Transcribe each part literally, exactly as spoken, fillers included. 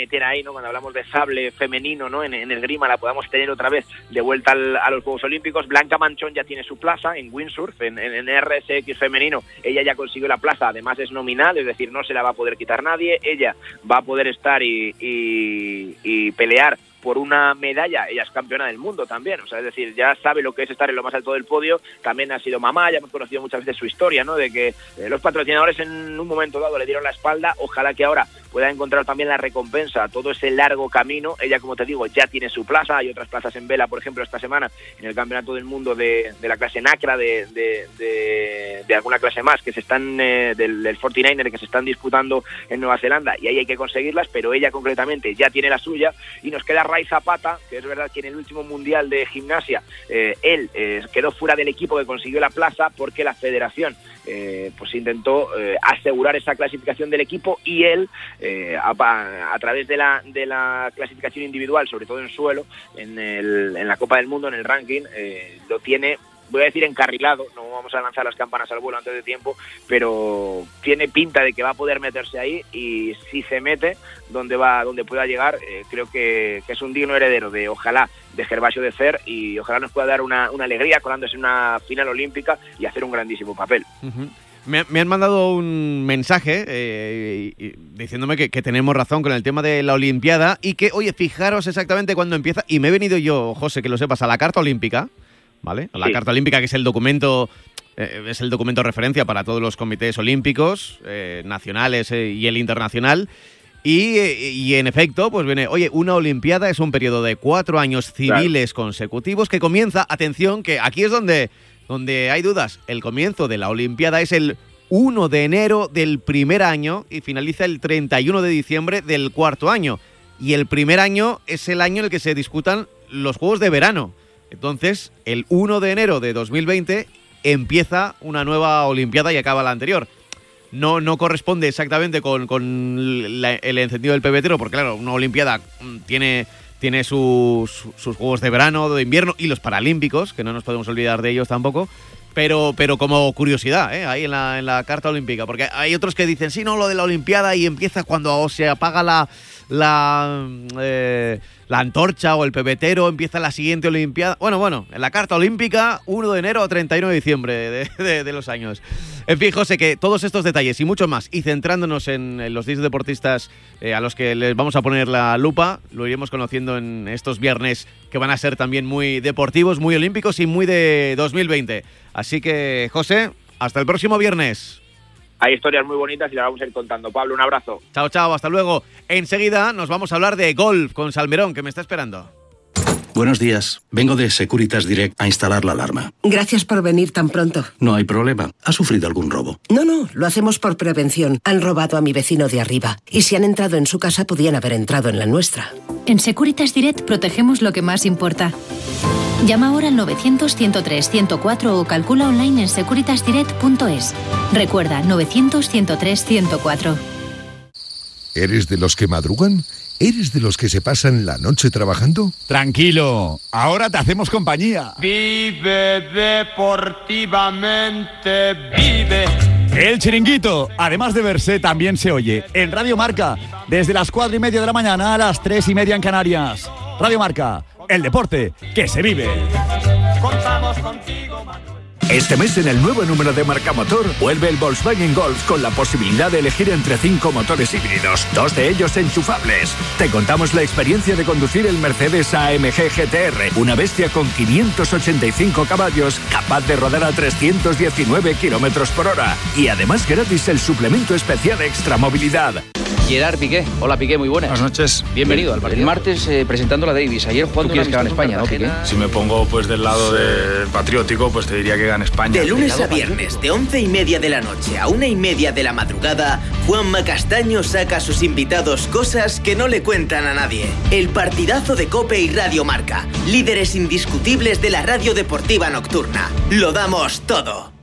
meter ahí, ¿no? Cuando hablamos de sable femenino, ¿no? En, en esgrima la podamos tener otra vez de vuelta al, a los Juegos Olímpicos. Blanca Manchón ya tiene su plaza en windsurf, en, en, en R S X femenino. Ella ya consiguió la plaza, además es nominal, es decir, no se la va a poder quitar nadie. Ella va a poder estar y, y, y pelear por una medalla. Ella es campeona del mundo también, o sea, es decir, ya sabe lo que es estar en lo más alto del podio. También ha sido mamá, ya hemos conocido muchas veces su historia, ¿no? De que eh, los patrocinadores en un momento dado le dieron la espalda. Ojalá que ahora pueda encontrar también la recompensa, todo ese largo camino. Ella, como te digo, ya tiene su plaza. Hay otras plazas en vela, por ejemplo, esta semana en el Campeonato del Mundo de, de la clase Nacra, de, de, de, de alguna clase más, que se están, eh, del, del cuarenta y nueve, que se están disputando en Nueva Zelanda, y ahí hay que conseguirlas, pero ella concretamente ya tiene la suya. Y nos queda Ray Zapata, que es verdad que en el último mundial de gimnasia eh, él eh, quedó fuera del equipo que consiguió la plaza, porque la federación eh, pues intentó eh, asegurar esa clasificación del equipo, y él eh, a, a través de la, de la clasificación individual, sobre todo en suelo, en, el, en la Copa del Mundo, en el ranking, eh, lo tiene, voy a decir, encarrilado. No vamos a lanzar las campanas al vuelo antes de tiempo, pero tiene pinta de que va a poder meterse ahí, y si se mete donde va, donde pueda llegar, eh, creo que, que es un digno heredero de, ojalá, de Gervasio de Cer, y ojalá nos pueda dar una, una alegría colándose en una final olímpica y hacer un grandísimo papel. Uh-huh. Me, me han mandado un mensaje eh, y, y, diciéndome que, que tenemos razón con el tema de la Olimpiada, y que, oye, fijaros exactamente cuándo empieza, y me he venido yo, José, que lo sepas, a la Carta Olímpica, ¿vale? La sí. Carta Olímpica, que es el documento eh, es el documento de referencia para todos los comités olímpicos eh, nacionales eh, y el internacional. Y, y en efecto, pues viene, oye, una Olimpiada es un periodo de cuatro años civiles claro. consecutivos que comienza, atención, que aquí es donde, donde hay dudas, el comienzo de la Olimpiada es el uno de enero del primer año y finaliza el treinta y uno de diciembre del cuarto año. Y el primer año es el año en el que se disputan los Juegos de Verano. Entonces, el uno de enero de dos mil veinte empieza una nueva Olimpiada y acaba la anterior. No, no corresponde exactamente con, con la, el encendido del pebetero, porque claro, una Olimpiada tiene, tiene sus, sus Juegos de Verano, de invierno y los Paralímpicos, que no nos podemos olvidar de ellos tampoco, pero, pero como curiosidad, ¿eh? Ahí en la, en la Carta Olímpica, porque hay otros que dicen, sí, no, lo de la Olimpiada y empieza cuando se apaga la... la eh, la antorcha o el pebetero, empieza la siguiente Olimpiada. Bueno, bueno, en la Carta Olímpica, uno de enero a treinta y uno de diciembre de, de, de los años. En fin, José, que todos estos detalles y mucho más, y centrándonos en, en los diez deportistas eh, a los que les vamos a poner la lupa, lo iremos conociendo en estos viernes, que van a ser también muy deportivos, muy olímpicos y muy de dos mil veinte. Así que, José, hasta el próximo viernes. Hay historias muy bonitas y las vamos a ir contando. Pablo, un abrazo. Chao, chao, hasta luego. Enseguida nos vamos a hablar de golf con Salmerón, que me está esperando. Buenos días. Vengo de Securitas Direct a instalar la alarma. Gracias por venir tan pronto. No hay problema. ¿Ha sufrido algún robo? No, no, lo hacemos por prevención. Han robado a mi vecino de arriba. Y si han entrado en su casa, podían haber entrado en la nuestra. En Securitas Direct protegemos lo que más importa. Llama ahora al novecientos, ciento tres, ciento cuatro o calcula online en securitas direct punto es. Recuerda, novecientos, ciento tres, ciento cuatro. ¿Eres de los que madrugan? ¿Eres de los que se pasan la noche trabajando? Tranquilo, ahora te hacemos compañía. Vive deportivamente, vive. El Chiringuito, además de verse, también se oye en Radio Marca, desde las cuatro y media de la mañana a las tres y media en Canarias. Radio Marca, el deporte que se vive. Contamos contigo, Manuel. Este mes, en el nuevo número de Marca Motor, vuelve el Volkswagen Golf con la posibilidad de elegir entre cinco motores híbridos, dos de ellos enchufables. Te contamos la experiencia de conducir el Mercedes A M G G T R, una bestia con quinientos ochenta y cinco caballos, capaz de rodar a trescientos diecinueve kilómetros por hora. Y además gratis el suplemento especial Extra Movilidad. Gerard Piqué. Hola, Piqué, muy buenas. Buenas noches. Bienvenido al partido. El martes eh, presentando la Davis, ayer jugando. ¿Tú quieres que gane España, no, Piqué? Si me pongo pues del lado de patriótico, pues te diría que gane España. De lunes a viernes, de once y media de la noche a una y media de la madrugada, Juanma Castaño saca a sus invitados cosas que no le cuentan a nadie. El partidazo de COPE y Radio Marca, líderes indiscutibles de la radio deportiva nocturna. Lo damos todo.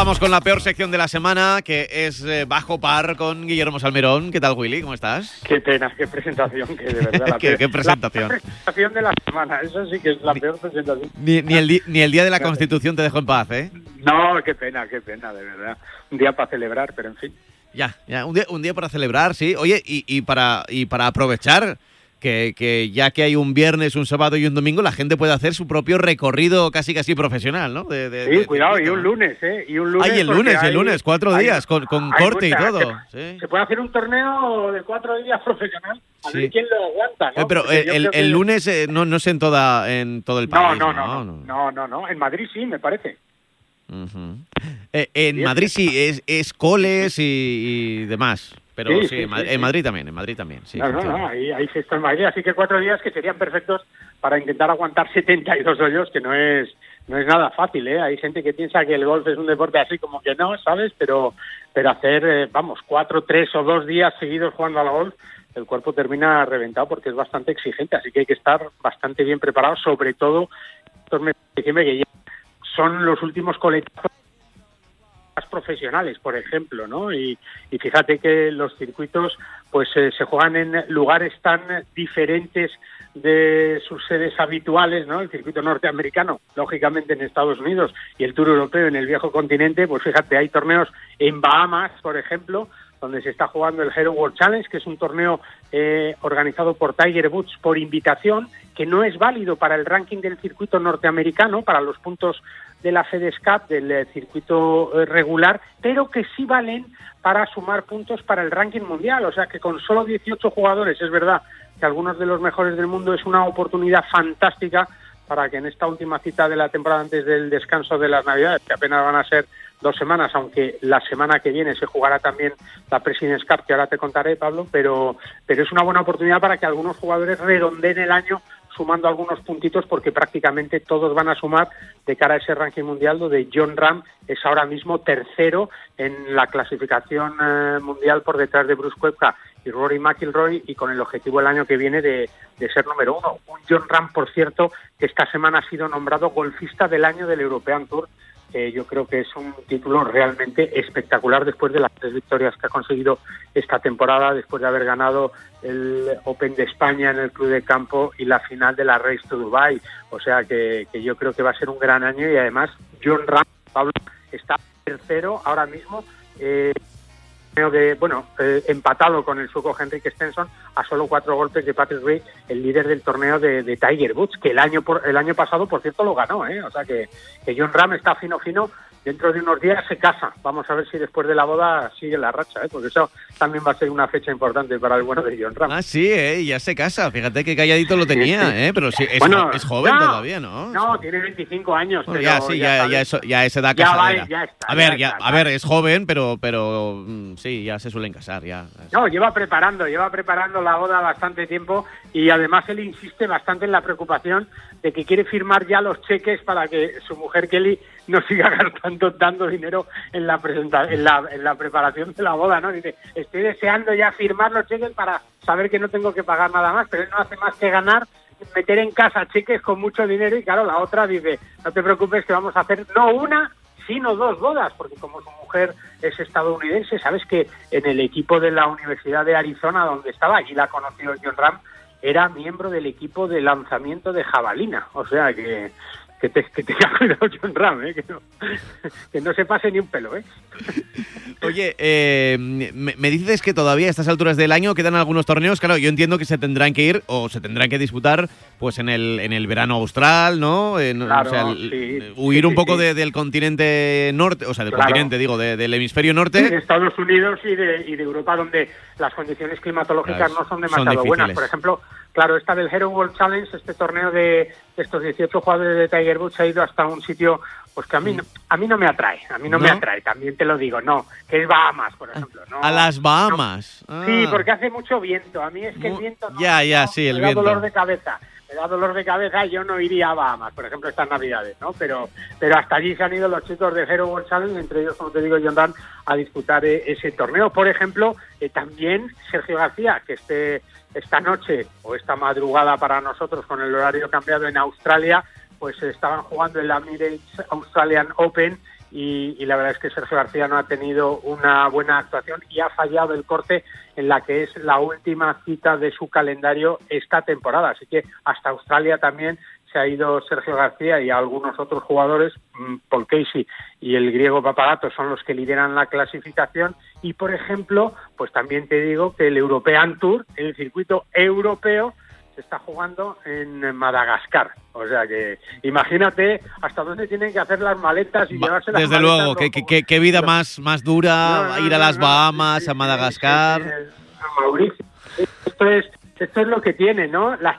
Vamos con la peor sección de la semana, que es eh, Bajo Par con Guillermo Salmerón. ¿Qué tal, Willy? ¿Cómo estás? Qué pena, qué presentación, que de verdad. La ¿Qué, peor, ¿Qué presentación? La peor presentación de la semana, eso sí que es la peor presentación. Ni, ni, el, di, ni el día de la Constitución te dejó en paz, ¿eh? No, qué pena, qué pena, de verdad. Un día para celebrar, pero en fin. Ya, ya, un día, un día para celebrar, sí. Oye, y, y, para, y para aprovechar... Que, que ya que hay un viernes, un sábado y un domingo, la gente puede hacer su propio recorrido casi casi profesional, ¿no? De, de, sí, de, cuidado, de, y un lunes, ¿eh? Y un lunes. Ay, el lunes, hay, el lunes, cuatro hay, días, con, con corte mucha, y todo. Se, sí. se puede hacer un torneo de cuatro días profesional, a sí. ver quién lo aguanta, ¿no? Eh, pero el, el, que... el lunes eh, no, no es en, toda, en todo el país. No, no, no, no, no, no, no, no. En Madrid sí, me parece. Uh-huh. eh, en Madrid sí, es, es coles y, y demás. Pero sí, sí, sí, en, Madrid, sí, en Madrid también, en Madrid también. Sí, no, no, no, ahí, ahí se está en Madrid, así que cuatro días que serían perfectos para intentar aguantar setenta y dos hoyos, que no es no es nada fácil, ¿eh? Hay gente que piensa que el golf es un deporte así como que no, ¿sabes? Pero pero hacer, eh, vamos, cuatro, tres o dos días seguidos jugando al golf, el cuerpo termina reventado porque es bastante exigente, así que hay que estar bastante bien preparado, sobre todo estos meses de diciembre que ya son los últimos coletazos profesionales, por ejemplo, ¿no? Y, y fíjate que los circuitos pues eh, se juegan en lugares tan diferentes de sus sedes habituales, ¿no? El circuito norteamericano, lógicamente en Estados Unidos, y el Tour Europeo en el viejo continente, pues fíjate, hay torneos en Bahamas, por ejemplo, donde se está jugando el Hero World Challenge, que es un torneo eh, organizado por Tiger Woods por invitación, que no es válido para el ranking del circuito norteamericano, para los puntos de la FedEx Cup, del eh, circuito eh, regular, pero que sí valen para sumar puntos para el ranking mundial. O sea que con solo dieciocho jugadores, es verdad que algunos de los mejores del mundo, es una oportunidad fantástica para que en esta última cita de la temporada antes del descanso de las Navidades, que apenas van a ser dos semanas, aunque la semana que viene se jugará también la President's Cup, que ahora te contaré, Pablo, pero, pero es una buena oportunidad para que algunos jugadores redondeen el año sumando algunos puntitos, porque prácticamente todos van a sumar de cara a ese ranking mundial, donde Jon Rahm es ahora mismo tercero en la clasificación eh, mundial por detrás de Bruce Koepka y Rory McIlroy, y con el objetivo el año que viene de, de ser número uno. Un Jon Rahm, por cierto, que esta semana ha sido nombrado golfista del año del European Tour. Eh, yo creo que es un título realmente espectacular después de las tres victorias que ha conseguido esta temporada, después de haber ganado el Open de España en el Club de Campo y la final de la Race to Dubai. O sea que, que yo creo que va a ser un gran año, y además Jon Rahm, Pablo, está tercero ahora mismo, eh, de, bueno, eh, empatado con el sueco Henrik Stenson a solo cuatro golpes de Patrick Reed, el líder del torneo de, de Tiger Woods, que el año por, el año pasado, por cierto, lo ganó, ¿eh? O sea que, que Jon Rahm está fino fino. Dentro de unos días se casa. Vamos a ver si después de la boda sigue la racha, ¿eh? Porque eso también va a ser una fecha importante para el bueno de Jon Rahm. Ah, sí, ¿eh? Ya se casa. Fíjate que calladito lo tenía, sí, sí. ¿eh? Pero sí, es, bueno, es joven no, todavía, ¿no? No, tiene veinticinco años. Bueno, pero ya, sí, ya, ya, ya, eso, ya es edad ya casadera. Va, ya está, a ver, ya ya, está, a ver, es joven, pero, pero sí, ya se suelen casar, ya. No, lleva preparando, lleva preparando la boda bastante tiempo, y además él insiste bastante en la preocupación de que quiere firmar ya los cheques para que su mujer Kelly no siga gastando dando dinero en la presenta en la, en la preparación de la boda, ¿no? Dice, estoy deseando ya firmar los cheques para saber que no tengo que pagar nada más, pero él no hace más que ganar, meter en casa cheques con mucho dinero, y claro, la otra dice, no te preocupes que vamos a hacer no una, sino dos bodas, porque como su mujer es estadounidense, sabes que en el equipo de la Universidad de Arizona, donde estaba, allí la conoció Jon Rahm, era miembro del equipo de lanzamiento de jabalina, o sea que que te, que tenga cuidado Jon Rahm, ¿eh? que, no, que no se pase ni un pelo, ¿eh? Oye, eh, me, me dices que todavía a estas alturas del año quedan algunos torneos. Claro, yo entiendo que se tendrán que ir o se tendrán que disputar pues en el en el verano austral, ¿no? En, claro, o sea, sí, huir sí, un poco sí. De, del continente norte, o sea, del claro. continente, digo, de, del hemisferio norte. Sí, de Estados Unidos y de, y de Europa, donde las condiciones climatológicas claro, no son demasiado son buenas. Por ejemplo, claro, esta del Hero World Challenge, este torneo de, de estos dieciocho jugadores de Tiger Woods, ha ido hasta un sitio pues que a mí no, a mí no me atrae, a mí no, no me atrae, también te lo digo, no, que es Bahamas, por ejemplo. No, a las Bahamas. No. Ah. Sí, porque hace mucho viento, a mí es que el viento no, ya, ya, no, sí, el me da viento. dolor de cabeza, me da dolor de cabeza, yo no iría a Bahamas, por ejemplo, estas Navidades, ¿no? Pero pero hasta allí se han ido los chicos de Hero World Challenge, entre ellos, como te digo, Jon Rahm, a disputar eh, ese torneo. Por ejemplo, eh, también Sergio García, que este esta noche o esta madrugada para nosotros con el horario cambiado en Australia, pues estaban jugando el Emirates Australian Open, y, y la verdad es que Sergio García no ha tenido una buena actuación y ha fallado el corte en la que es la última cita de su calendario esta temporada. Así que hasta Australia también se ha ido Sergio García y algunos otros jugadores, Paul Casey y el griego Papagatos son los que lideran la clasificación. Y, por ejemplo, pues también te digo que el European Tour, el circuito europeo, se está jugando en Madagascar. O sea que imagínate hasta dónde tienen que hacer las maletas y llevarse las Desde maletas. luego, qué, qué, qué vida los... más, más dura, no, no, ir a las no, no, Bahamas, sí, sí, a Madagascar. Sí, sí, sí, a Mauricio. Esto es, esto es lo que tiene, ¿no? Las...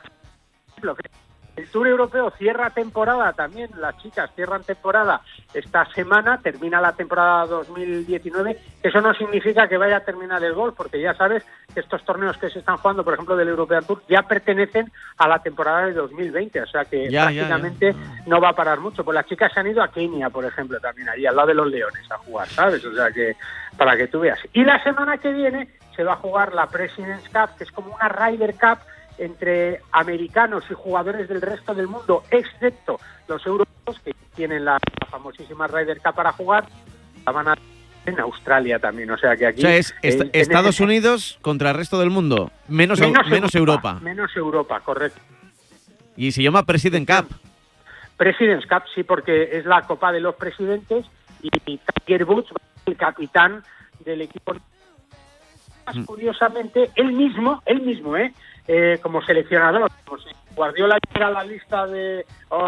El Tour Europeo cierra temporada también, las chicas cierran temporada esta semana, termina la temporada dos mil diecinueve. Eso no significa que vaya a terminar el golf, porque ya sabes que estos torneos que se están jugando, por ejemplo, del European Tour, ya pertenecen a la temporada de dos mil veinte, o sea que ya, prácticamente ya, ya. no va a parar mucho. Pues las chicas se han ido a Kenia, por ejemplo, también allí, al lado de los Leones, a jugar, ¿sabes? O sea que, para que tú veas. Y la semana que viene se va a jugar la President's Cup, que es como una Ryder Cup entre americanos y jugadores del resto del mundo, excepto los europeos, que tienen la, la famosísima Ryder Cup para jugar, la van a en Australia también, o sea que aquí... O sea, es est- en, Estados en Unidos contra el resto del mundo, menos, menos, menos Europa, Europa. Menos Europa, correcto. Y se llama President Cup. President's Cup, sí, porque es la Copa de los Presidentes y Tiger Woods, el capitán del equipo. Más curiosamente, él mismo, él mismo, ¿eh? Eh, como seleccionador, como si Guardiola llegara a la lista de o,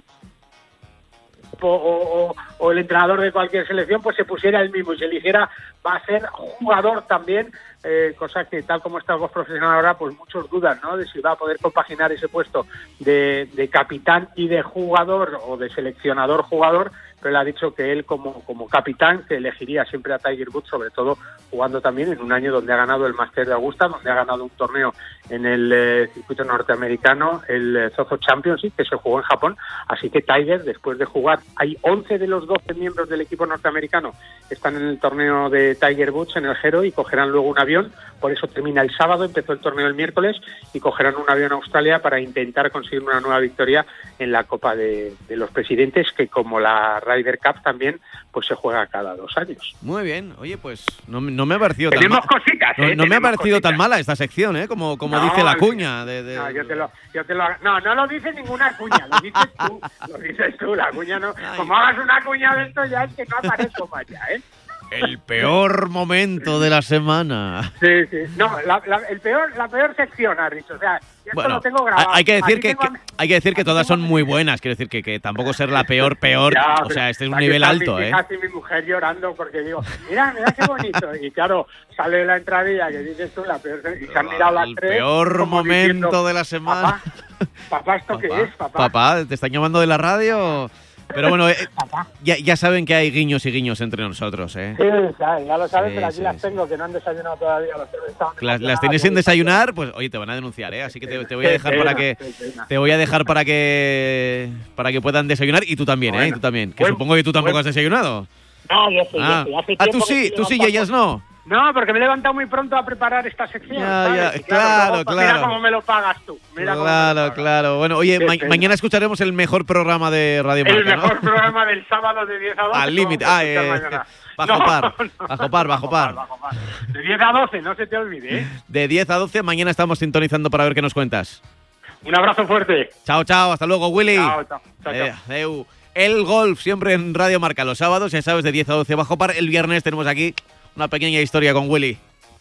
o, o, o el entrenador de cualquier selección, pues se pusiera él mismo y se eligiera, va a ser jugador también, eh, cosa que tal como está el golf profesional ahora, pues muchos dudan, ¿no?, de si va a poder compaginar ese puesto de, de capitán y de jugador o de seleccionador jugador, pero él ha dicho que él como, como capitán que elegiría siempre a Tiger Woods, sobre todo jugando también en un año donde ha ganado el Máster de Augusta, donde ha ganado un torneo en el eh, circuito norteamericano, el eh, Zozo Championship, que se jugó en Japón. Así que Tiger, después de jugar, hay once de los doce miembros del equipo norteamericano que están en el torneo de Tiger Woods en el Hero y cogerán luego un avión. Por eso termina el sábado, empezó el torneo el miércoles y cogerán un avión a Australia para intentar conseguir una nueva victoria en la Copa de, de los Presidentes, que como la Ryder Cup también pues se juega cada dos años. Muy bien, oye, pues no, no me ha parecido Tenemos tan cositas, ¿eh? No, no me ha parecido cositas. tan mala esta sección, ¿eh? Como, como no, dice la cuña. De, de... No, yo te lo, yo te lo, no, no lo dice ninguna cuña, lo dices tú, lo dices tú, la cuña no. Ay. Como hagas una cuña de esto ya es que no aparezco más ya, ¿eh? El peor momento de la semana. Sí, sí. No, la, la, el peor, la peor sección, has dicho. O sea, esto bueno, lo tengo grabado. Hay que decir que, tengo... que hay que decir que todas son muy buenas. Quiero decir que, que tampoco ser la peor, peor. Ya, o sea, este es un nivel alto, ¿eh? Casi mi mujer llorando porque digo, mira, mira qué bonito. Y claro, sale la entradilla que dices tú, la peor. Y se han mirado las el tres. El peor momento diciendo, de la semana. Papá, papá ¿esto papá, qué es, papá? Papá, ¿te están llamando de la radio? Pero bueno, eh, ya, ya saben que hay guiños y guiños entre nosotros, ¿eh? Sí, ya, ya lo saben, sí, pero aquí sí, las sí. tengo, que no han desayunado todavía. Los las, las tienes sin desayunar, pues oye, te van a denunciar, ¿eh? Así que te, te voy a dejar pena, para que te voy a dejar para que para que puedan desayunar y tú también, bueno, ¿eh? Y tú también. Que bueno, supongo que tú tampoco bueno. has desayunado. No, yo sí, ah. yo sí. Hace ah, tú sí, tú sí y ellas no. No, porque me he levantado muy pronto a preparar esta sección. Ya, ¿sabes? ya, Y claro, luego, claro. Mira cómo me lo pagas tú. Mira claro, claro. Bueno, oye, ma- mañana escucharemos el mejor programa de Radio Marca, El mejor ¿no? programa del sábado de diez a doce. Al límite. Ah, eh, bajo no, par, no, bajo par, bajo par. Bajo par. De diez a doce, no se te olvide, ¿eh? De diez a doce, mañana estamos sintonizando para ver qué nos cuentas. Un abrazo fuerte. Chao, chao. Hasta luego, Willy. Chao, chao. chao, eh, chao. El golf siempre en Radio Marca los sábados, ya sabes, de diez a doce bajo par. El viernes tenemos aquí una pequeña historia con Willy.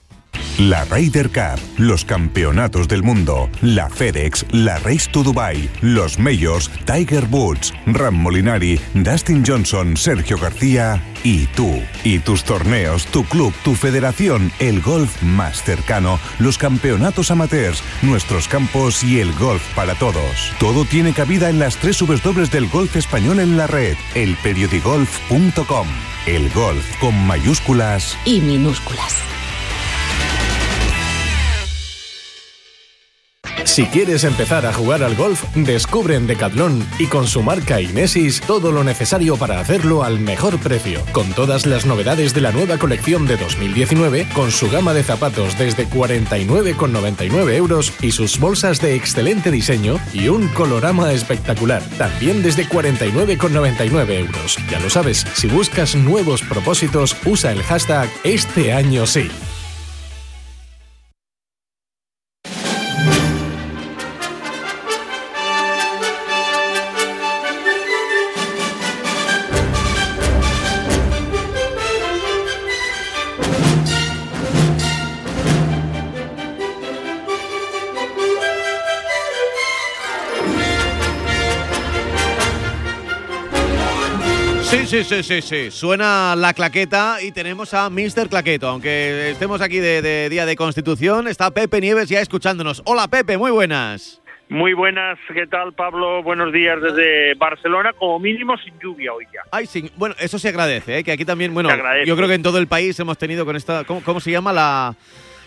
La Ryder Cup, los campeonatos del mundo, la FedEx, la Race to Dubai, los Majors, Tiger Woods, Ram Molinari, Dustin Johnson, Sergio García y tú. Y tus torneos, tu club, tu federación, el golf más cercano, los campeonatos amateurs, nuestros campos y el golf para todos. Todo tiene cabida en las tres W del golf español en la red, el periodigolf punto com. El golf con mayúsculas y minúsculas. Si quieres empezar a jugar al golf, descubre en Decathlon y con su marca Inesis todo lo necesario para hacerlo al mejor precio, con todas las novedades de la nueva colección de dos mil diecinueve, con su gama de zapatos desde cuarenta y nueve con noventa y nueve euros y sus bolsas de excelente diseño y un colorama espectacular, también desde cuarenta y nueve con noventa y nueve euros. Ya lo sabes, si buscas nuevos propósitos, usa el hashtag Este Año Sí. Sí, sí, sí, sí, sí. Suena la claqueta y tenemos a míster Claqueto. Aunque estemos aquí de, de Día de Constitución, está Pepe Nieves ya escuchándonos. Hola, Pepe, muy buenas. Muy buenas, ¿qué tal, Pablo? Buenos días desde Barcelona, como mínimo sin lluvia hoy ya. Ay, sí. Bueno, eso se agradece, ¿eh? Que aquí también, bueno, agradece. Yo creo que en todo el país hemos tenido con esta, ¿cómo, cómo se llama? La...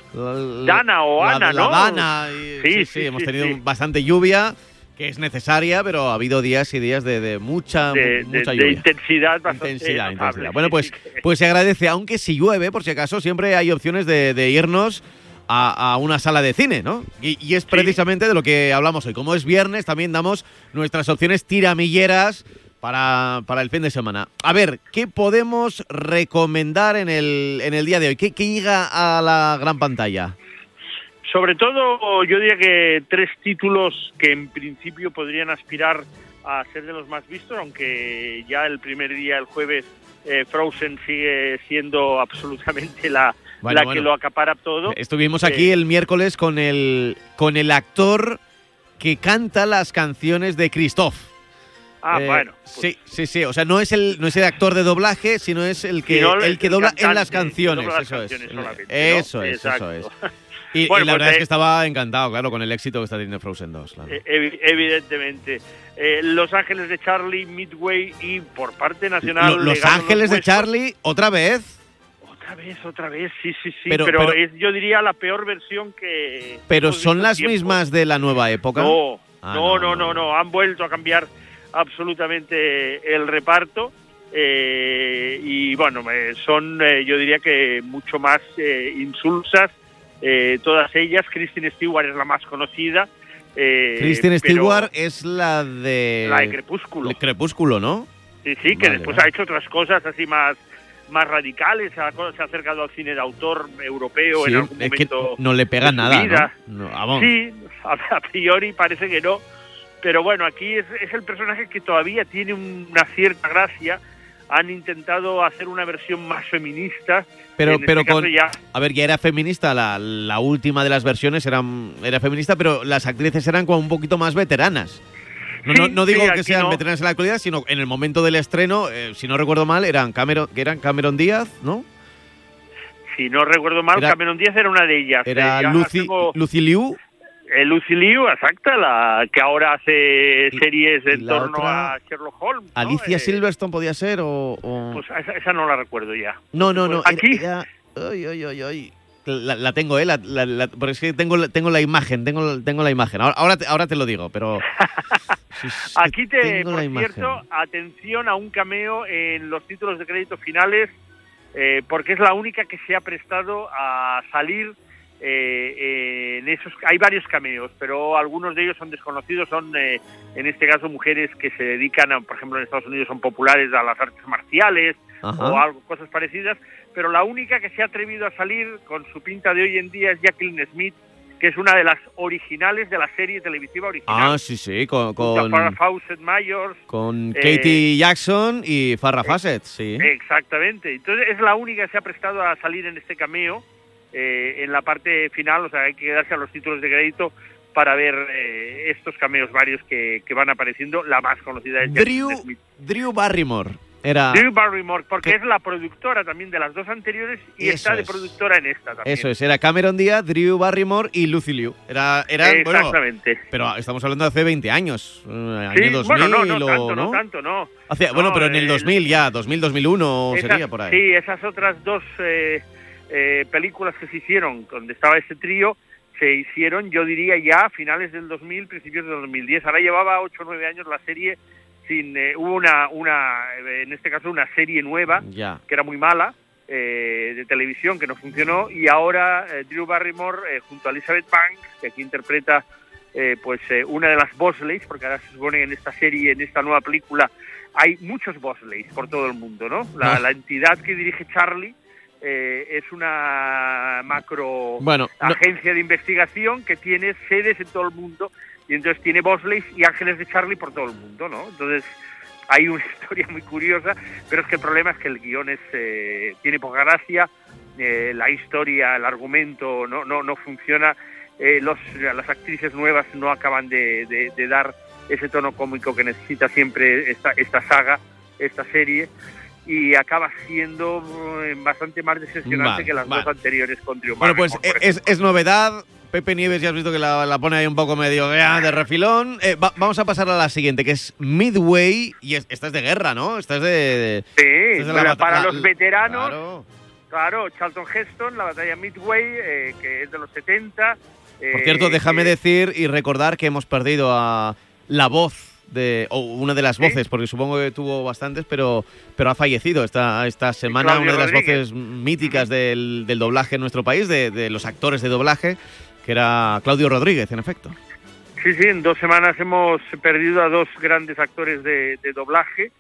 la Dana o la, Ana, la ¿no? Dana. Y, sí, sí, sí, sí, hemos tenido sí. bastante lluvia, que es necesaria, pero ha habido días y días de, de mucha, de, mucha de, lluvia. De intensidad bastante intensidad, notable. intensidad. Bueno, pues, pues se agradece, aunque si llueve, por si acaso, siempre hay opciones de, de irnos a, a una sala de cine, ¿no? Y, y es precisamente sí. de lo que hablamos hoy. Como es viernes, también damos nuestras opciones tiramilleras para, para el fin de semana. A ver, ¿qué podemos recomendar en el, en el día de hoy? ¿Qué, qué llega a la gran pantalla? Sobre todo, yo diría que tres títulos que en principio podrían aspirar a ser de los más vistos, aunque ya el primer día, el jueves, eh, Frozen sigue siendo absolutamente la, bueno, la bueno. que lo acapara todo. Estuvimos aquí eh, el miércoles con el, con el actor que canta las canciones de Christoph. Ah, eh, bueno. Pues, sí, sí, sí. O sea, no es el no es el actor de doblaje, sino es el que, no, el que el dobla cantante, en las canciones. Las eso canciones es. Eso es, Exacto. eso es. Y, bueno, y la pues, verdad eh, es que estaba encantado, claro, con el éxito que está teniendo Frozen dos. Claro. Ev evidentemente. Eh, Los Ángeles de Charlie, Midway y por parte nacional... Lo, Los Ángeles los de Charlie, ¿otra vez? Otra vez, otra vez, sí, sí, sí. Pero, pero, pero es, yo diría, la peor versión que... ¿Pero son las tiempo. mismas de la nueva época? No, ah, no, no, no, no, no. Han vuelto a cambiar absolutamente el reparto. Eh, y bueno, eh, son, eh, yo diría que mucho más eh, insulsas. Eh, todas ellas. Kristen Stewart es la más conocida. Eh, Kristen Stewart es la de... La de Crepúsculo. El Crepúsculo, ¿no? Sí, sí, que vale, después vale. ha hecho otras cosas así más, más radicales, se ha, se ha acercado al cine de autor europeo sí, en algún es momento. Que no le pega nada, vida. ¿no? No, sí, a priori parece que no. Pero bueno, aquí es, es el personaje que todavía tiene una cierta gracia. Han intentado hacer una versión más feminista. Pero, en pero este con, ya... a ver, ya era feminista, la, la última de las versiones era, era feminista, pero las actrices eran como un poquito más veteranas. No, sí, no, no digo sí, que sean no. veteranas en la actualidad, sino en el momento del estreno, eh, si no recuerdo mal, eran Cameron, que eran Cameron Díaz, ¿no? Si no recuerdo mal, era, Cameron Díaz era una de ellas. Era eh, Lucy, tengo... Lucy Liu. Eh, Lucy Liu, exacta, la que ahora hace y, series en y torno otra... a Sherlock Holmes, ¿no? Alicia eh, Silverstone podía ser o... o... Pues esa, esa no la recuerdo ya. No, no, no. Pues aquí... Era, era... Ay, ay, ay, ay. La, la tengo, ¿eh? La, la, la, porque es que tengo, tengo la imagen, tengo, tengo la imagen. Ahora, ahora, te, ahora te lo digo, pero... Sí, sí, aquí te, por cierto, atención a un cameo en los títulos de crédito finales, eh, porque es la única que se ha prestado a salir... Eh, en esos hay varios cameos, pero algunos de ellos son desconocidos, son eh, en este caso mujeres que se dedican a, por ejemplo en Estados Unidos son populares a las artes marciales. Ajá. O algo, cosas parecidas, pero la única que se ha atrevido a salir con su pinta de hoy en día es Jacqueline Smith, que es una de las originales de la serie televisiva original. Ah, sí, sí, con... con Farrah Fawcett Myers. Con Katie eh, Jackson y Farrah Fawcett, sí. Exactamente, entonces es la única que se ha prestado a salir en este cameo. Eh, en la parte final, o sea, hay que quedarse a los títulos de crédito para ver eh, estos cameos varios que, que van apareciendo. La más conocida es Drew, Smith. Drew Barrymore. Era... Drew Barrymore, porque ¿Qué? es la productora también de las dos anteriores y Eso está de es. productora en esta también. Eso es, era Cameron Díaz, Drew Barrymore y Lucy Liu. Era, era, Exactamente. Bueno, pero estamos hablando de hace veinte años, año sí, dos mil bueno, no, no o, tanto, ¿no? no tanto, no. Hacia, no bueno, pero en el dos mil ya, dos mil, dos mil uno esas, sería por ahí. Sí, esas otras dos... Eh, Eh, películas que se hicieron donde estaba ese trío se hicieron, yo diría, ya a finales del dos mil, principios del dos mil diez. Ahora llevaba ocho o nueve años la serie sin... Eh, hubo una, una, en este caso, una serie nueva, ya. que era muy mala, eh, de televisión, que no funcionó, y ahora eh, Drew Barrymore, eh, junto a Elizabeth Banks, que aquí interpreta eh, pues eh, una de las Bosleys, porque ahora se supone en esta serie, en esta nueva película, hay muchos Bosleys por todo el mundo, ¿no? La, ah. la entidad que dirige Charlie eh, es una macro bueno, agencia no. de investigación que tiene sedes en todo el mundo, y entonces tiene Bosleys y ángeles de Charlie por todo el mundo, ¿no? Entonces hay una historia muy curiosa, pero es que el problema es que el guión es, eh, tiene poca gracia, eh, la historia, el argumento no, no, no funciona, eh, los, las actrices nuevas no acaban de, de, de dar ese tono cómico que necesita siempre esta, esta saga, esta serie, y acaba siendo bastante más decepcionante vale, que las vale. dos anteriores con Drew Bueno, pues Barrymore, es, es novedad. Pepe Nieves, ya has visto que la, la pone ahí un poco medio de refilón. Eh, va, vamos a pasar a la siguiente, que es Midway, y es, esta es de guerra, ¿no? Esta es de... de sí, es de para, la, para la, los veteranos, claro. claro, Charlton Heston, la batalla Midway, eh, que es de los setenta. Eh, Por cierto, déjame que... decir y recordar que hemos perdido a la voz de, o una de las ¿Sí? voces, porque supongo que tuvo bastantes, pero, pero ha fallecido esta, esta semana, Claudio una de las Rodríguez. voces míticas del, del doblaje en nuestro país, de, de los actores de doblaje, que era Claudio Rodríguez, en efecto. Sí, sí, en dos semanas hemos perdido a dos grandes actores de, de doblaje.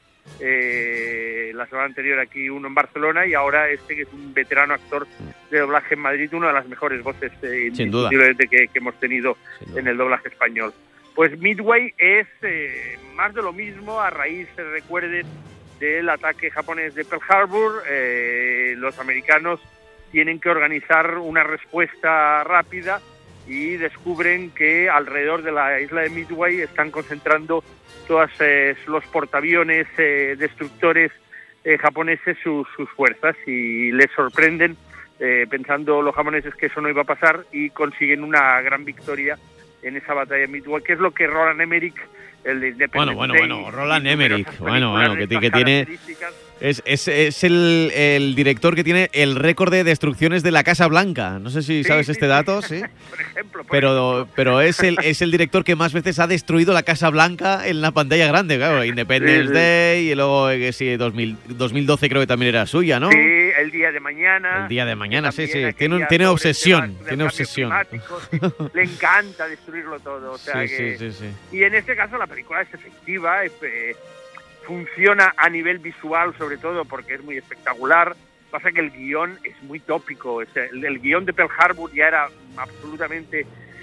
Eh, la semana anterior aquí uno en Barcelona y ahora este que es un veterano actor de doblaje en Madrid, una de las mejores voces eh, Sin duda. que, que hemos tenido en el doblaje español. Pues Midway es eh, más de lo mismo a raíz, se recuerden, del ataque japonés de Pearl Harbor. Eh, los americanos tienen que organizar una respuesta rápida y descubren que alrededor de la isla de Midway están concentrando todos eh, los portaaviones eh, destructores eh, japoneses sus, sus fuerzas, y les sorprenden eh, pensando los japoneses que eso no iba a pasar, y consiguen una gran victoria en esa batalla de Midway, que es lo que Roland Emmerich, el de Independence Bueno, bueno, Day, bueno, Roland y Emmerich, bueno, bueno, que, estas que tiene... Es, es, es el, el director que tiene el récord de destrucciones de la Casa Blanca. No sé si Sí, sabes sí, este sí. dato, ¿sí? Por ejemplo, por Pero, ejemplo. pero es el es el director que más veces ha destruido la Casa Blanca en la pantalla grande, claro. Independence Sí, sí. Day, y luego eh, sí, dos mil, dos mil doce creo que también era suya, ¿no? Sí, el día de mañana. El día de mañana, sí, sí. También Tiene, un- aquella tiene sobre obsesión, temas del tiene cambio obsesión. climático, sí. Le encanta destruirlo todo. O sea Sí, que... sí, sí, sí. Y en este caso la película es efectiva, es, eh, funciona a nivel visual sobre todo porque es muy espectacular. Pasa que el guión es muy tópico. O sea, el, el guión de Pearl Harbor ya era absolutamente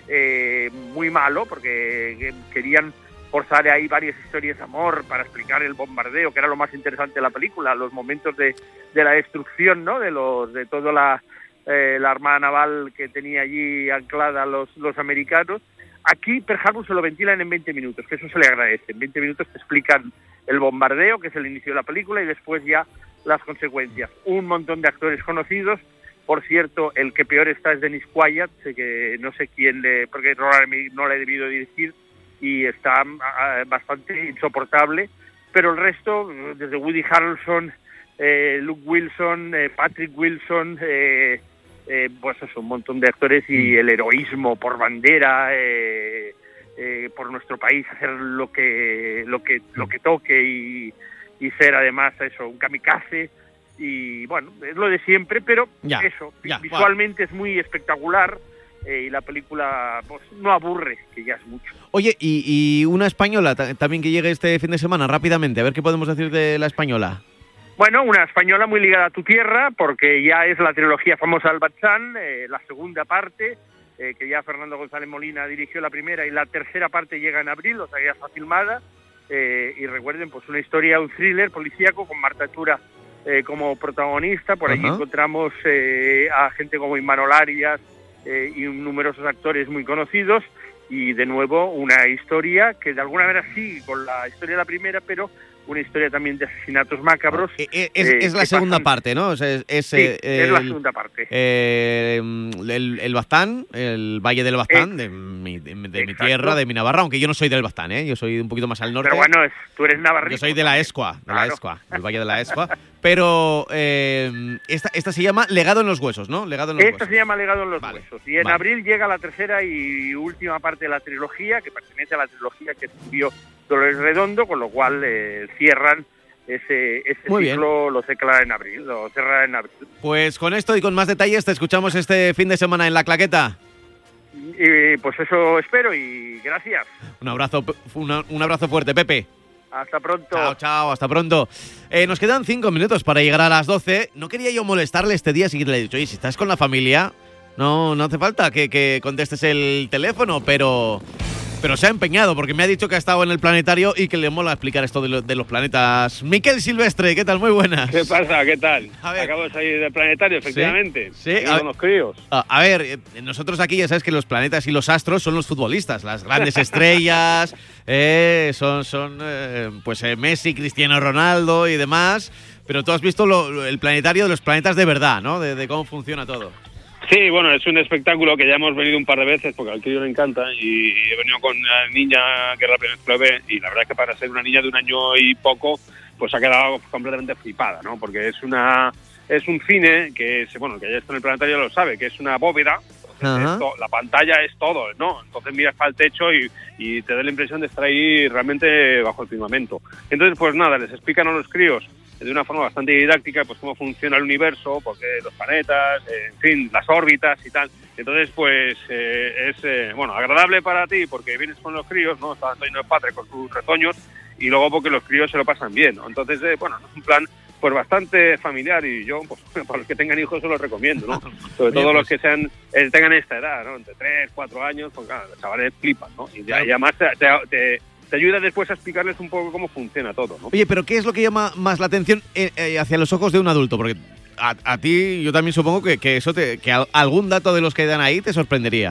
eh, muy malo, porque querían forzar ahí varias historias de amor para explicar el bombardeo, que era lo más interesante de la película, los momentos de, de la destrucción, ¿no? De los de toda la, eh, la armada naval que tenía allí anclada los, los americanos. Aquí Pearl Harbor se lo ventilan en veinte minutos, que eso se le agradece. En veinte minutos te explican el bombardeo, que es el inicio de la película, y después ya las consecuencias. Un montón de actores conocidos. Por cierto, el que peor está es Dennis Quaid, que no sé quién le... porque Roland Emmerich no le he debido dirigir, y está uh, bastante insoportable. Pero el resto, desde Woody Harrelson, eh, Luke Wilson, eh, Patrick Wilson... Eh, Eh, pues eso, un montón de actores, y el heroísmo por bandera, eh, eh, por nuestro país, hacer lo que lo que lo que toque, y, y ser además eso, un kamikaze, y bueno, es lo de siempre, pero Ya, eso, ya, visualmente es muy espectacular, eh, y la película pues no aburre, que ya es mucho. Oye, y, y una española ta- también que llegue este fin de semana, rápidamente, a ver qué podemos decir de la española. Bueno, una española muy ligada a tu tierra, porque ya es la trilogía famosa del Batzán, eh, la segunda parte, eh, que ya Fernando González Molina dirigió la primera, y la tercera parte llega en abril, o sea, ya está filmada, eh, y recuerden, pues una historia, un thriller policíaco con Marta Tura eh, como protagonista. Por allí Ajá. encontramos eh, a gente como Imanol Arias eh, y numerosos actores muy conocidos, y de nuevo una historia que de alguna manera sigue con la historia de la primera, pero una historia también de asesinatos macabros. Eh, eh, es, eh, es la segunda pasan... parte, ¿no? O sea, es, es, sí, eh, es la segunda parte. Eh, el, el Baztán, el Valle del Baztán, eh, de, mi, de, de mi tierra, de mi Navarra, aunque yo no soy del Baztán, ¿eh? Yo soy un poquito más al norte. Pero bueno, es, tú eres navarrito. Yo soy de la Escua, de claro. la Escua, del Valle de la Escua. Pero eh, esta, esta se llama Legado en los Huesos, ¿no? Legado en los esta huesos. se llama Legado en los vale. Huesos. Y en vale. abril llega la tercera y última parte de la trilogía, que pertenece a la trilogía que escribió Dolores Redondo, con lo cual eh, cierran ese, ese ciclo, bien. lo cierra en abril, lo cierra en abril. Pues con esto y con más detalles te escuchamos este fin de semana en La Claqueta. Y pues eso espero y gracias. Un abrazo, una, un abrazo fuerte, Pepe. Hasta pronto. Chao, chao, hasta pronto. Eh, nos quedan cinco minutos para llegar a las doce. No quería yo molestarle este día, así que le he dicho, oye, si estás con la familia, no, no hace falta que, que contestes el teléfono, pero... Pero se ha empeñado porque me ha dicho que ha estado en el planetario y que le mola explicar esto de, lo, de los planetas. Miquel Silvestre, ¿qué tal? Muy buenas. ¿Qué pasa? ¿Qué tal? Acabo de salir del planetario, efectivamente. Sí, sí. Con los críos. A, a ver, nosotros aquí ya sabes que los planetas y los astros son los futbolistas, las grandes estrellas, eh, son, son eh, pues eh, Messi, Cristiano Ronaldo y demás. Pero tú has visto lo, el planetario de los planetas de verdad, ¿no? De, de cómo funciona todo. Sí, bueno, es un espectáculo que ya hemos venido un par de veces porque al crío le encanta y he venido con una niña que la primera vez que lo ve y la verdad es que para ser una niña de un año y poco pues ha quedado completamente flipada, ¿no? Porque es una es un cine que es, bueno, que ya está en el planetario lo sabe, que es una bóveda, esto, la pantalla es todo, ¿no? Entonces miras para el techo y, y te da la impresión de estar ahí realmente bajo el firmamento. Entonces pues nada, les explican a los críos de una forma bastante didáctica, pues cómo funciona el universo, porque los planetas, eh, en fin, las órbitas y tal. Entonces, pues eh, es, eh, bueno, agradable para ti porque vienes con los críos, ¿no? Está Antonio el Padre con sus retoños y luego porque los críos se lo pasan bien, ¿no? Entonces, eh, bueno, es un plan pues bastante familiar y yo, pues para los que tengan hijos se los recomiendo, ¿no? Sobre todo los que sean eh, tengan esta edad, ¿no? Entre tres, cuatro años, pues claro, los chavales flipan, ¿no? Y, ya, y además te... te, te te ayuda después a explicarles un poco cómo funciona todo, ¿no? Oye, pero ¿qué es lo que llama más la atención eh, eh, hacia los ojos de un adulto? Porque a, a ti, yo también supongo que, que eso te, que algún dato de los que dan ahí te sorprendería.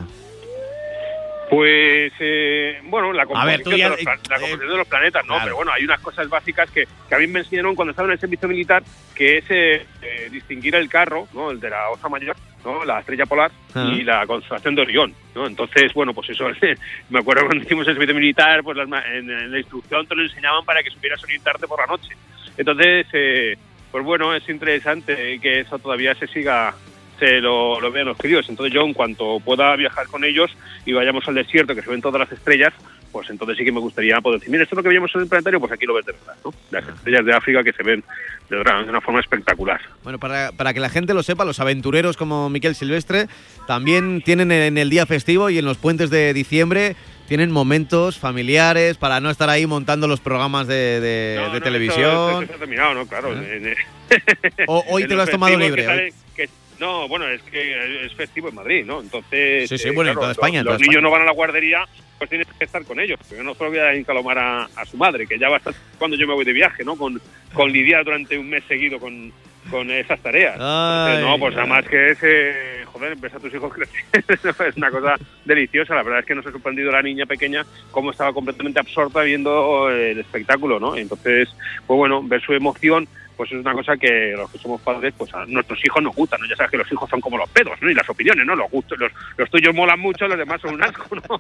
Pues, eh, bueno, la composición, ya, de, los, la composición eh, de los planetas, ¿no? Claro. Pero bueno, hay unas cosas básicas que, que a mí me enseñaron cuando estaba en el servicio militar, que es eh, eh, distinguir el carro, ¿no? El de la Osa Mayor, ¿no? La estrella polar uh-huh. y la constelación de Orión, ¿no? Entonces, bueno, pues eso, me acuerdo cuando hicimos el servicio militar, pues las, en, en la instrucción te lo enseñaban para que supieras orientarte por la noche. Entonces, eh, pues bueno, es interesante que eso todavía se siga... se lo, lo vean los críos. Entonces yo, en cuanto pueda viajar con ellos y vayamos al desierto, que se ven todas las estrellas, pues entonces sí que me gustaría poder decir, mira, esto es lo que veíamos en el planetario, pues aquí lo ves de verdad, ¿no? Las estrellas de África que se ven de verdad, de una forma espectacular. Bueno, para, para que la gente lo sepa, los aventureros como Miquel Silvestre también tienen en el día festivo y en los puentes de diciembre tienen momentos familiares para no estar ahí montando los programas de, de, no, de no, televisión. Eso, eso se ha terminado, ¿no? Claro. ¿Eh? En, en, o, hoy te lo has tomado libre. Que sale, que, no, bueno, es que es festivo en Madrid, ¿no? Entonces, sí, sí, eh, bueno, claro, en toda España. Los, en toda los niños España. no van a la guardería, pues tienes que estar con ellos. Porque no solo voy a encalomar a, a su madre, que ya va a estar cuando yo me voy de viaje, ¿no? Con, con lidiar durante un mes seguido con, con esas tareas. Entonces, no, pues además que es, eh, joder, ves a tus hijos crecer, es una cosa deliciosa. La verdad es que nos ha sorprendido la niña pequeña cómo estaba completamente absorta viendo el espectáculo, ¿no? Entonces, pues bueno, ver su emoción, pues es una cosa que los que somos padres, pues a nuestros hijos nos gustan, ¿no? Ya sabes que los hijos son como los pedos, ¿no? Y las opiniones, ¿no? Los gustos, los, los tuyos molan mucho, los demás son un asco, ¿no?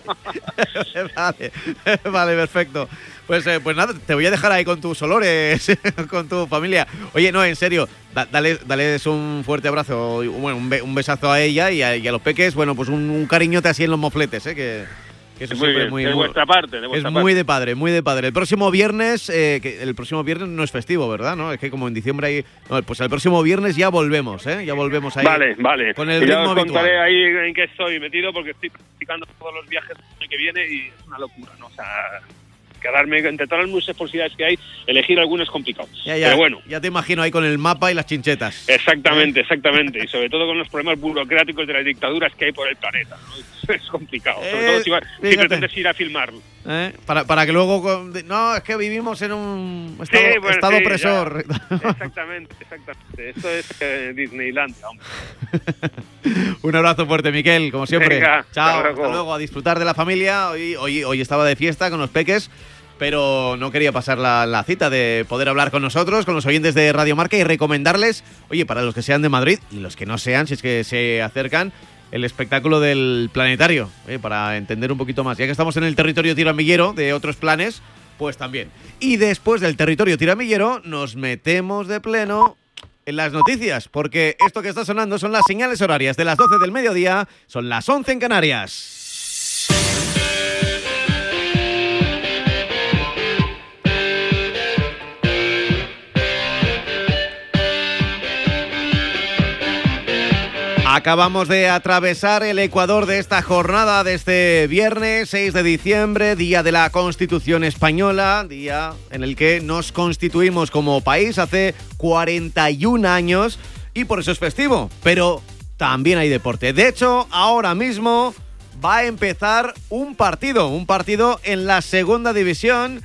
Vale, vale, perfecto. Pues, eh, pues nada, te voy a dejar ahí con tus olores, con tu familia. Oye, no, en serio, da, dale, dales un fuerte abrazo, bueno, un, be, un besazo a ella y a, y a los peques, bueno, pues un, un cariñote así en los mofletes, ¿eh? Que... Que eso muy bien, muy, de vuestra parte, de vuestra es parte. muy de padre, muy de padre. El próximo viernes, eh, que el próximo viernes no es festivo, ¿verdad? ¿No? Es que como en diciembre hay... No, pues el próximo viernes ya volvemos, ¿eh? Ya volvemos ahí. Vale, vale. Con el y ritmo ya os contaré habitual. ahí en qué estoy metido porque estoy practicando todos los viajes el año que viene y es una locura, ¿no? O sea, quedarme entre todas las muchas posibilidades que hay, elegir alguno es complicado. Ya, ya, Pero bueno. Ya te imagino ahí con el mapa y las chinchetas. Exactamente, ¿Eh? exactamente. Y sobre todo con los problemas burocráticos de las dictaduras que hay por el planeta, ¿no? Es complicado. Eh, sobre todo si, va, si pretendes ir a filmarlo. ¿Eh? Para, para que luego... No, es que vivimos en un estado, sí, bueno, estado sí, opresor. Ya. Exactamente, exactamente. Esto es eh, Disneyland, hombre. Un abrazo fuerte, Miquel, como siempre. Venga, Chao, hasta luego. hasta luego. A disfrutar de la familia. Hoy, hoy, hoy estaba de fiesta con los peques. pero no quería pasar la, la cita de poder hablar con nosotros, con los oyentes de Radio Marca y recomendarles, oye, para los que sean de Madrid y los que no sean, si es que se acercan, el espectáculo del Planetario, eh, para entender un poquito más. Ya que estamos en el territorio tiramillero de otros planes, pues también. Y después del territorio tiramillero nos metemos de pleno en las noticias, porque esto que está sonando son las señales horarias de las doce del mediodía, son las once en Canarias. Acabamos de atravesar el ecuador de esta jornada de este viernes seis de diciembre, día de la Constitución Española, día en el que nos constituimos como país hace cuarenta y un años y por eso es festivo, pero también hay deporte. De hecho, ahora mismo va a empezar un partido, un partido en la segunda división